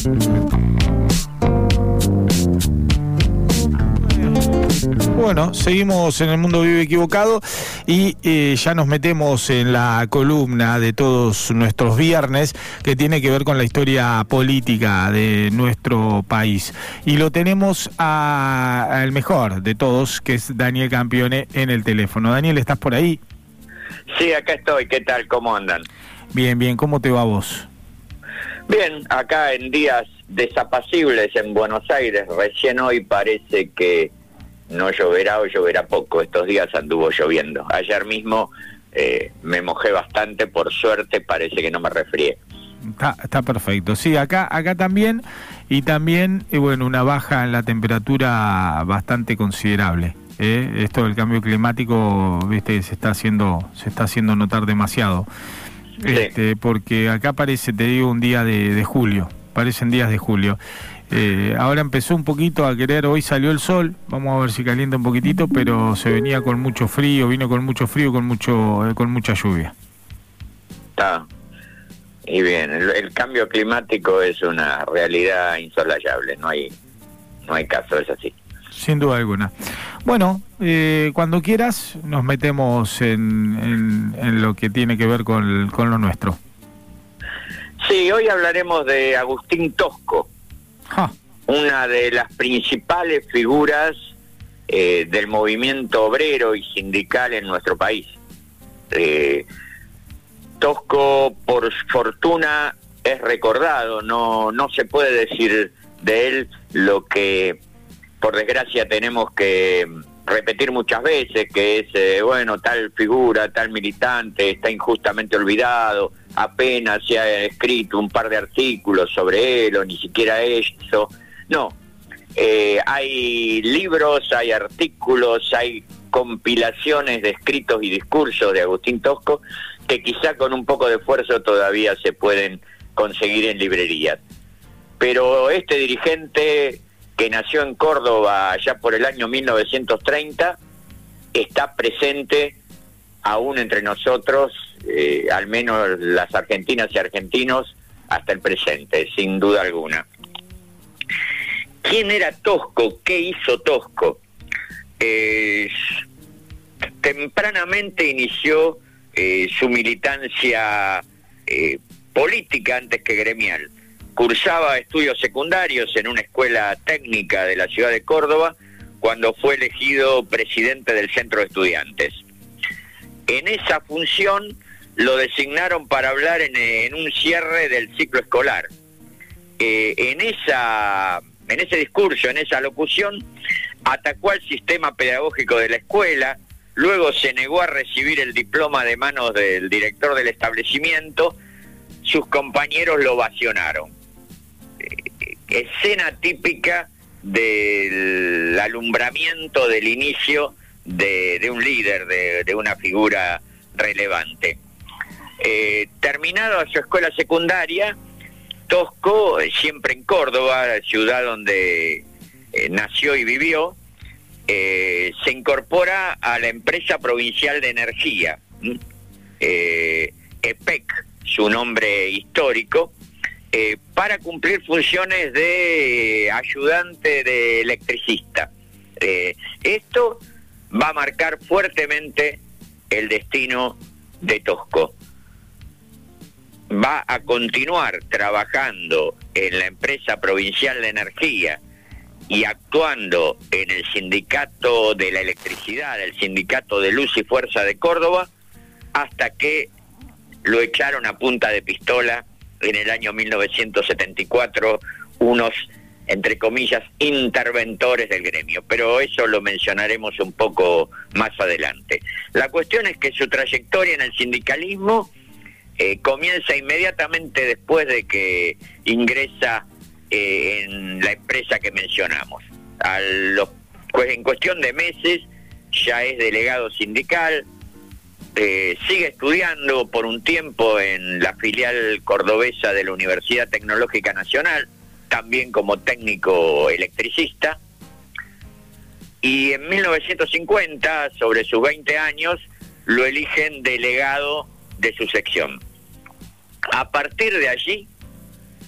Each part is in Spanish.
Bueno, seguimos en El Mundo Vive Equivocado y ya nos metemos en la columna de todos nuestros viernes que tiene que ver con la historia política de nuestro país. Y lo tenemos al mejor de todos, que es Daniel Campione, en el teléfono. Daniel, ¿estás por ahí? Sí, acá estoy. ¿Qué tal? ¿Cómo andan? Bien, bien. ¿Cómo te va vos? Bien, acá en días desapacibles en Buenos Aires. Recién hoy parece que no lloverá o lloverá poco. Estos días anduvo lloviendo. Ayer mismo me mojé bastante, por suerte parece que no me resfrié. Está perfecto. Sí, acá también, y también, bueno, una baja en la temperatura bastante considerable. Esto del cambio climático, viste, se está haciendo notar demasiado. Sí. Porque acá parece, te digo, un día de julio. Parecen días de julio. Ahora empezó un poquito a querer, hoy salió el sol, vamos a ver si calienta un poquitito, pero se venía con mucho frío, con mucha lluvia. Está. Y bien, el cambio climático es una realidad insolayable, no hay caso, es así. Sin duda alguna. Bueno, cuando quieras nos metemos en lo que tiene que ver con lo nuestro. Sí, hoy hablaremos de Agustín Tosco. Una de las principales figuras del movimiento obrero y sindical en nuestro país. Tosco, por fortuna, es recordado, no se puede decir de él lo que, por desgracia, tenemos que repetir muchas veces, que es, tal figura, tal militante, está injustamente olvidado, apenas se ha escrito un par de artículos sobre él, o ni siquiera eso. No, hay libros, hay artículos, hay compilaciones de escritos y discursos de Agustín Tosco que quizá con un poco de esfuerzo todavía se pueden conseguir en librerías. Pero este dirigente, que nació en Córdoba allá por el año 1930, está presente aún entre nosotros, al menos las argentinas y argentinos, hasta el presente, sin duda alguna. ¿Quién era Tosco? ¿Qué hizo Tosco? Tempranamente inició su militancia política antes que gremial. Cursaba estudios secundarios en una escuela técnica de la ciudad de Córdoba cuando fue elegido presidente del Centro de Estudiantes. En esa función lo designaron para hablar en un cierre del ciclo escolar. En ese discurso, en esa locución, atacó al sistema pedagógico de la escuela, luego se negó a recibir el diploma de manos del director del establecimiento, sus compañeros lo ovacionaron. Escena típica del alumbramiento del inicio de un líder, de una figura relevante. Terminado su escuela secundaria, Tosco, siempre en Córdoba, ciudad donde nació y vivió, se incorpora a la empresa provincial de energía, EPEC, su nombre histórico, para cumplir funciones de ayudante de electricista. Esto va a marcar fuertemente el destino de Tosco. Va a continuar trabajando en la empresa provincial de energía y actuando en el sindicato de la electricidad, el sindicato de Luz y Fuerza de Córdoba, hasta que lo echaron a punta de pistola en el año 1974 unos, entre comillas, interventores del gremio, pero eso lo mencionaremos un poco más adelante. La cuestión es que su trayectoria en el sindicalismo comienza inmediatamente después de que ingresa en la empresa que mencionamos. En cuestión de meses ya es delegado sindical, sigue estudiando por un tiempo en la filial cordobesa de la Universidad Tecnológica Nacional, también como técnico electricista, y en 1950, sobre sus 20 años, lo eligen delegado de su sección. A partir de allí,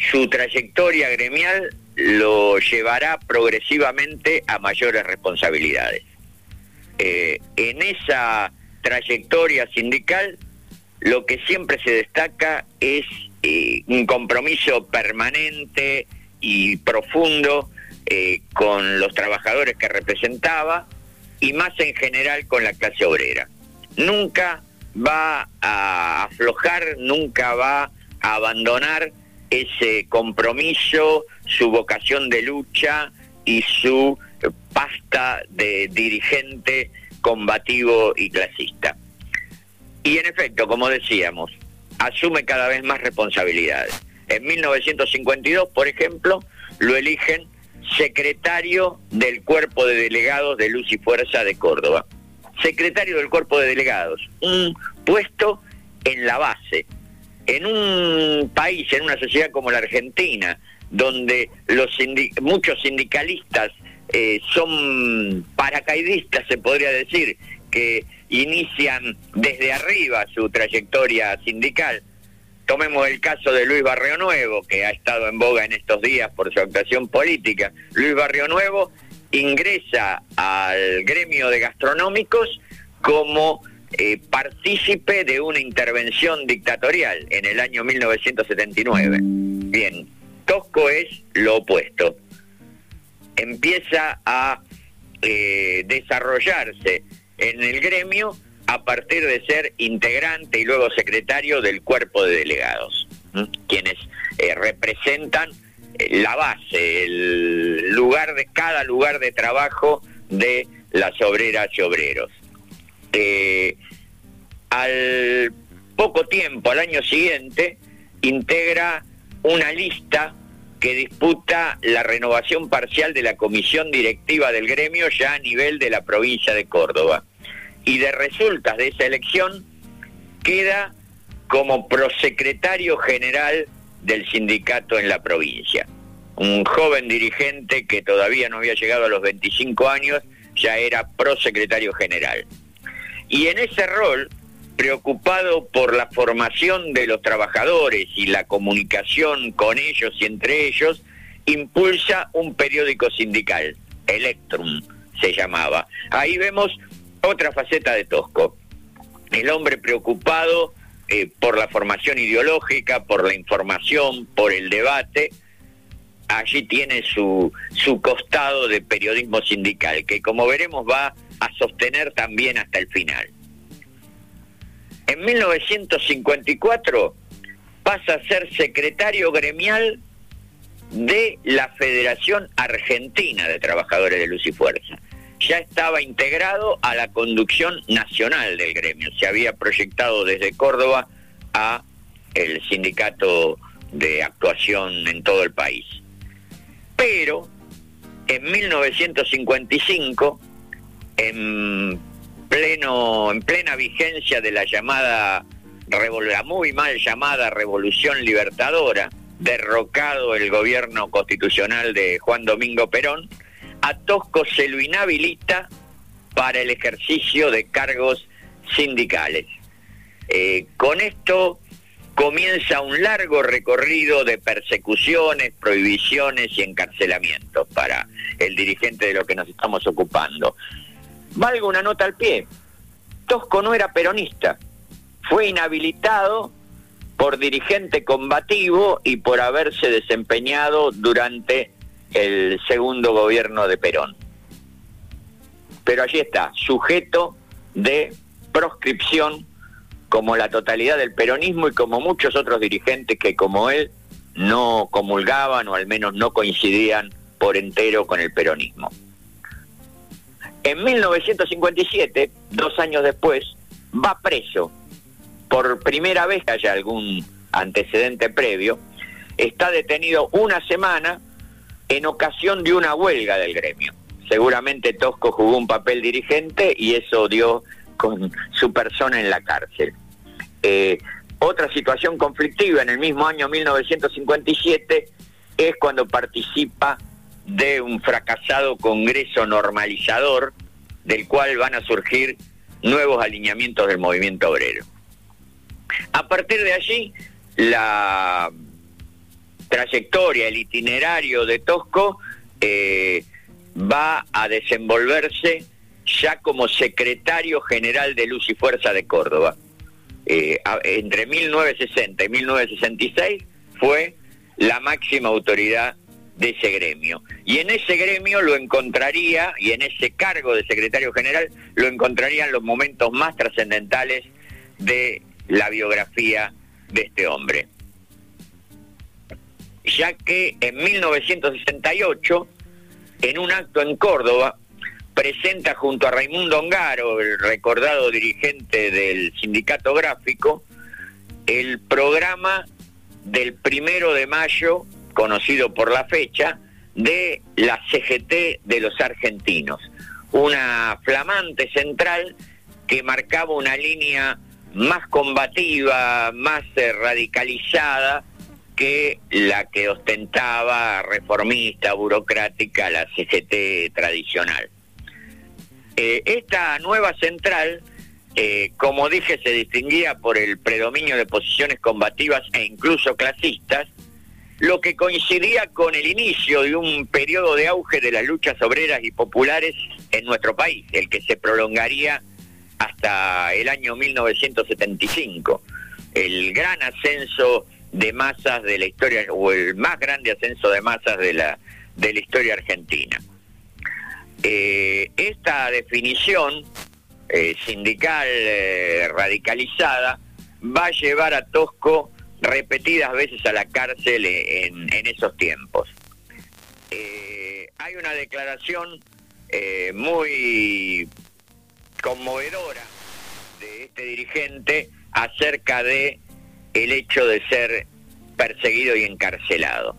su trayectoria gremial lo llevará progresivamente a mayores responsabilidades. En esa trayectoria sindical, lo que siempre se destaca es un compromiso permanente y profundo con los trabajadores que representaba y más en general con la clase obrera. Nunca va a aflojar, nunca va a abandonar ese compromiso, su vocación de lucha y su pasta de dirigente combativo y clasista. Y en efecto, como decíamos, asume cada vez más responsabilidades. En 1952, por ejemplo, lo eligen secretario del Cuerpo de Delegados de Luz y Fuerza de Córdoba. Secretario del Cuerpo de Delegados, un puesto en la base. En un país, en una sociedad como la Argentina, donde muchos sindicalistas son paracaidistas, se podría decir, que inician desde arriba su trayectoria sindical. Tomemos el caso de Luis Barrio Nuevo, que ha estado en boga en estos días por su actuación política. Luis Barrio Nuevo ingresa al gremio de gastronómicos como partícipe de una intervención dictatorial en el año 1979. Bien, Tosco es lo opuesto. Empieza a desarrollarse en el gremio a partir de ser integrante y luego secretario del Cuerpo de Delegados, quienes representan la base, el lugar de cada lugar de trabajo de las obreras y obreros. Al poco tiempo, al año siguiente, integra una lista que disputa la renovación parcial de la comisión directiva del gremio ya a nivel de la provincia de Córdoba. Y de resultas de esa elección queda como prosecretario general del sindicato en la provincia. Un joven dirigente que todavía no había llegado a los 25 años, ya era prosecretario general. Y en ese rol, preocupado por la formación de los trabajadores y la comunicación con ellos y entre ellos, impulsa un periódico sindical, Electrum se llamaba. Ahí vemos otra faceta de Tosco, el hombre preocupado por la formación ideológica, por la información, por el debate. Allí tiene su costado de periodismo sindical, que como veremos va a sostener también hasta el final. En 1954 pasa a ser secretario gremial de la Federación Argentina de Trabajadores de Luz y Fuerza. Ya estaba integrado a la conducción nacional del gremio, se había proyectado desde Córdoba a el sindicato de actuación en todo el país. Pero en 1955, en plena vigencia de la muy mal llamada Revolución Libertadora, derrocado el gobierno constitucional de Juan Domingo Perón, a Tosco se lo inhabilita para el ejercicio de cargos sindicales. Con esto comienza un largo recorrido de persecuciones, prohibiciones y encarcelamientos para el dirigente de lo que nos estamos ocupando. Valga una nota al pie, Tosco no era peronista, fue inhabilitado por dirigente combativo y por haberse desempeñado durante el segundo gobierno de Perón. Pero allí está, sujeto de proscripción como la totalidad del peronismo y como muchos otros dirigentes que como él no comulgaban o al menos no coincidían por entero con el peronismo. En 1957, 2 años después, va preso. Por primera vez, que haya algún antecedente previo, está detenido una semana en ocasión de una huelga del gremio. Seguramente Tosco jugó un papel dirigente y eso dio con su persona en la cárcel. Otra situación conflictiva en el mismo año 1957 es cuando participa de un fracasado Congreso Normalizador, del cual van a surgir nuevos alineamientos del movimiento obrero. A partir de allí, la trayectoria, el itinerario de Tosco va a desenvolverse ya como secretario general de Luz y Fuerza de Córdoba. Entre 1960 y 1966 fue la máxima autoridad de ese gremio. Y en ese gremio lo encontraría, y en ese cargo de secretario general, lo encontrarían los momentos más trascendentales de la biografía de este hombre. Ya que en 1968, en un acto en Córdoba, presenta junto a Raimundo Ongaro, el recordado dirigente del sindicato gráfico, el programa del 1 de mayo, conocido por la fecha, de la CGT de los argentinos. Una flamante central que marcaba una línea más combativa, más radicalizada que la que ostentaba reformista, burocrática, la CGT tradicional. Esta nueva central, como dije, se distinguía por el predominio de posiciones combativas e incluso clasistas, lo que coincidía con el inicio de un periodo de auge de las luchas obreras y populares en nuestro país, el que se prolongaría hasta el año 1975, el gran ascenso de masas de la historia, o el más grande ascenso de masas de la historia argentina. Esta definición sindical radicalizada va a llevar a Tosco repetidas veces a la cárcel en esos tiempos. Hay una declaración muy conmovedora de este dirigente acerca de el hecho de ser perseguido y encarcelado.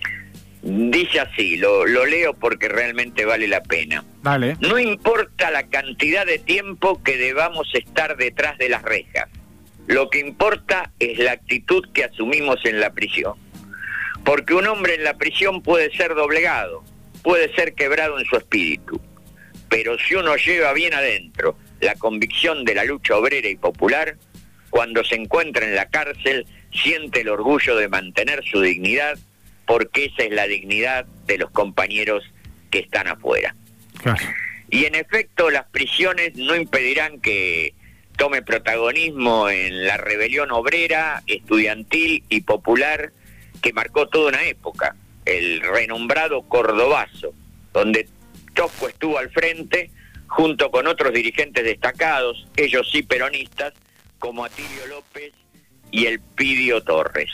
Dice así, lo leo porque realmente vale la pena. Vale. No importa la cantidad de tiempo que debamos estar detrás de las rejas. Lo que importa es la actitud que asumimos en la prisión. Porque un hombre en la prisión puede ser doblegado, puede ser quebrado en su espíritu. Pero si uno lleva bien adentro la convicción de la lucha obrera y popular, cuando se encuentra en la cárcel, siente el orgullo de mantener su dignidad, porque esa es la dignidad de los compañeros que están afuera. Claro. Y en efecto, las prisiones no impedirán que tome protagonismo en la rebelión obrera, estudiantil y popular que marcó toda una época, el renombrado Cordobazo, donde Tosco estuvo al frente junto con otros dirigentes destacados, ellos sí peronistas, como Atilio López y Elpidio Torres.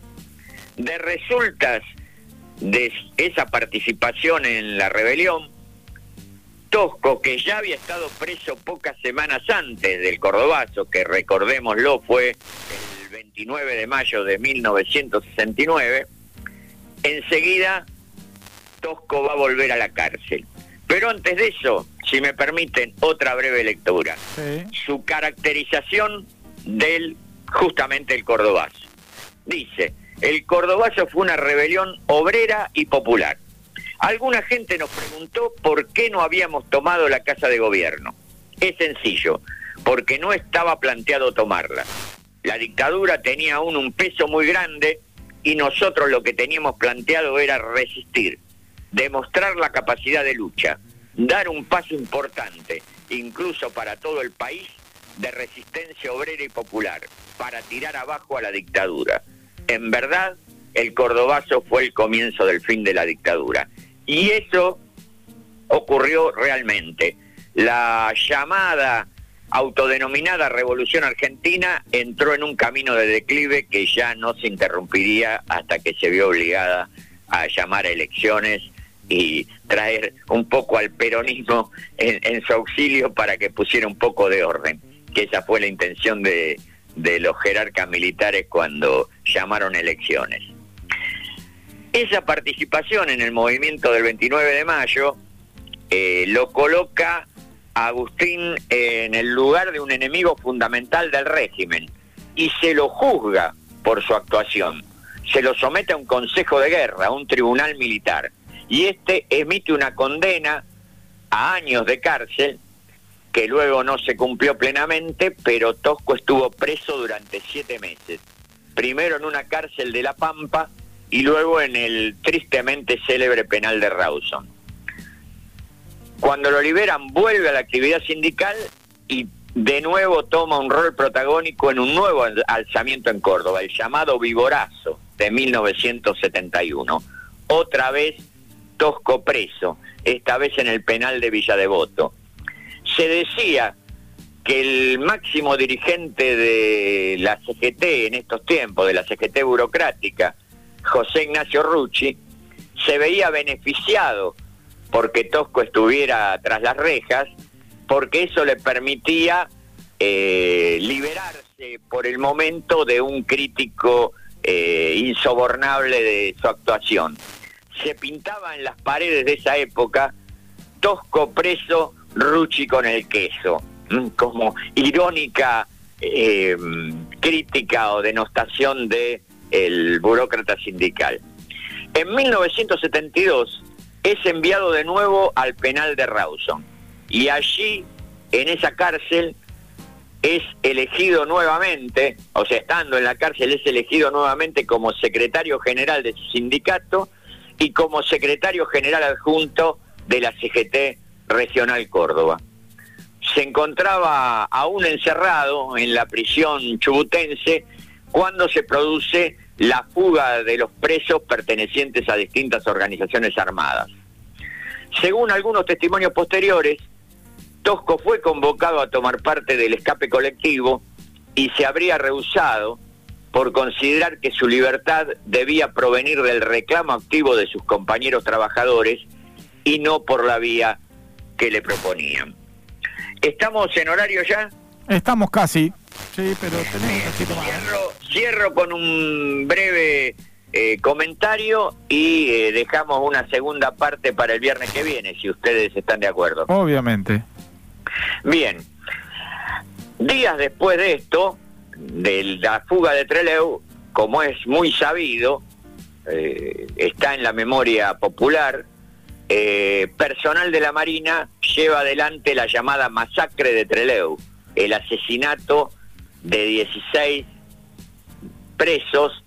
De resultas de esa participación en la rebelión, Tosco, que ya había estado preso pocas semanas antes del Cordobazo, que recordémoslo fue el 29 de mayo de 1969, enseguida Tosco va a volver a la cárcel. Pero antes de eso, si me permiten, otra breve lectura. Sí. Su caracterización del, justamente, el Cordobazo. Dice: el Cordobazo fue una rebelión obrera y popular. Alguna gente nos preguntó por qué no habíamos tomado la Casa de Gobierno. Es sencillo, porque no estaba planteado tomarla. La dictadura tenía aún un peso muy grande y nosotros lo que teníamos planteado era resistir, demostrar la capacidad de lucha, dar un paso importante, incluso para todo el país, de resistencia obrera y popular, para tirar abajo a la dictadura. En verdad, el Cordobazo fue el comienzo del fin de la dictadura. Y eso ocurrió realmente. La llamada autodenominada Revolución Argentina entró en un camino de declive que ya no se interrumpiría hasta que se vio obligada a llamar a elecciones y traer un poco al peronismo en su auxilio para que pusiera un poco de orden, que esa fue la intención de los jerarcas militares cuando llamaron elecciones. Esa participación en el movimiento del 29 de mayo lo coloca a Agustín en el lugar de un enemigo fundamental del régimen y se lo juzga por su actuación. Se lo somete a un consejo de guerra, a un tribunal militar, y este emite una condena a años de cárcel que luego no se cumplió plenamente, pero Tosco estuvo preso durante 7 meses. Primero en una cárcel de La Pampa y luego en el tristemente célebre penal de Rawson. Cuando lo liberan, vuelve a la actividad sindical y de nuevo toma un rol protagónico en un nuevo alzamiento en Córdoba, el llamado Viborazo de 1971. Otra vez Tosco preso, esta vez en el penal de Villa Devoto. Se decía que el máximo dirigente de la CGT en estos tiempos, de la CGT burocrática, José Ignacio Rucci, se veía beneficiado porque Tosco estuviera tras las rejas, porque eso le permitía liberarse por el momento de un crítico insobornable de su actuación. Se pintaba en las paredes de esa época: Tosco preso, Rucci con el queso, como irónica crítica o denostación de el burócrata sindical. En 1972 es enviado de nuevo al penal de Rawson y allí, en esa cárcel, es elegido nuevamente, o sea, estando en la cárcel, es elegido nuevamente como secretario general de su sindicato y como secretario general adjunto de la CGT Regional Córdoba. Se encontraba aún encerrado en la prisión chubutense cuando se produce la fuga de los presos pertenecientes a distintas organizaciones armadas. Según algunos testimonios posteriores, Tosco fue convocado a tomar parte del escape colectivo y se habría rehusado por considerar que su libertad debía provenir del reclamo activo de sus compañeros trabajadores y no por la vía que le proponían. ¿Estamos en horario ya? Estamos casi, sí, pero tenemos un poquito más. Cierro con un breve comentario y dejamos una segunda parte para el viernes que viene, si ustedes están de acuerdo. Obviamente. Bien. Días después de esto, de la fuga de Trelew, como es muy sabido, está en la memoria popular, personal de la Marina lleva adelante la llamada masacre de Trelew, el asesinato de 16 presos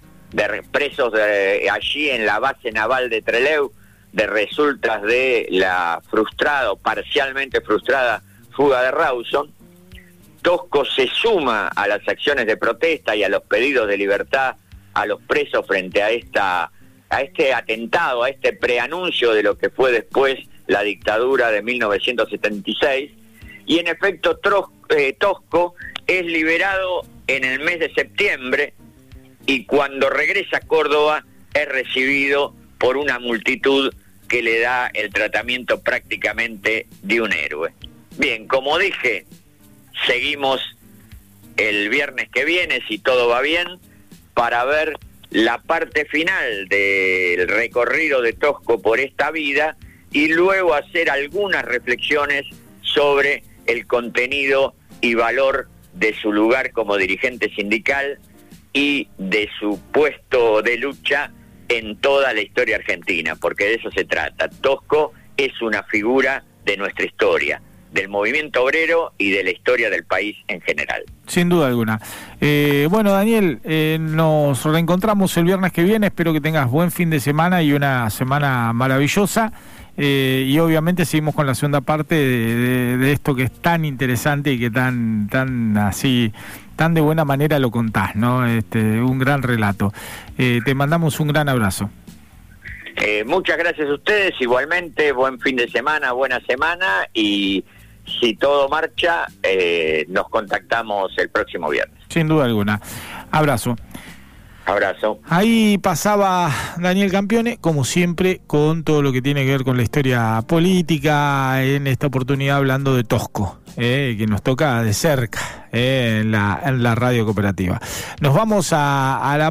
allí en la base naval de Trelew, de resultas de la frustrada o parcialmente frustrada fuga de Rawson. Tosco se suma a las acciones de protesta y a los pedidos de libertad a los presos frente a este atentado, a este preanuncio de lo que fue después la dictadura de 1976, y en efecto Tosco es liberado en el mes de septiembre y cuando regresa a Córdoba es recibido por una multitud que le da el tratamiento prácticamente de un héroe. Bien, como dije, seguimos el viernes que viene, si todo va bien, para ver la parte final del recorrido de Tosco por esta vida y luego hacer algunas reflexiones sobre el contenido y valor de su lugar como dirigente sindical y de su puesto de lucha en toda la historia argentina, porque de eso se trata. Tosco es una figura de nuestra historia, del movimiento obrero y de la historia del país en general. Sin duda alguna. Bueno, Daniel, nos reencontramos el viernes que viene. Espero que tengas buen fin de semana y una semana maravillosa. Y obviamente seguimos con la segunda parte de esto que es tan interesante y que tan de buena manera lo contás, ¿no? Un gran relato. Te mandamos un gran abrazo. Muchas gracias a ustedes, igualmente, buen fin de semana, buena semana, y si todo marcha, nos contactamos el próximo viernes. Sin duda alguna. Abrazo. Abrazo. Ahí pasaba Daniel Campione, como siempre, con todo lo que tiene que ver con la historia política, en esta oportunidad hablando de Tosco, que nos toca de cerca en la radio cooperativa. Nos vamos a la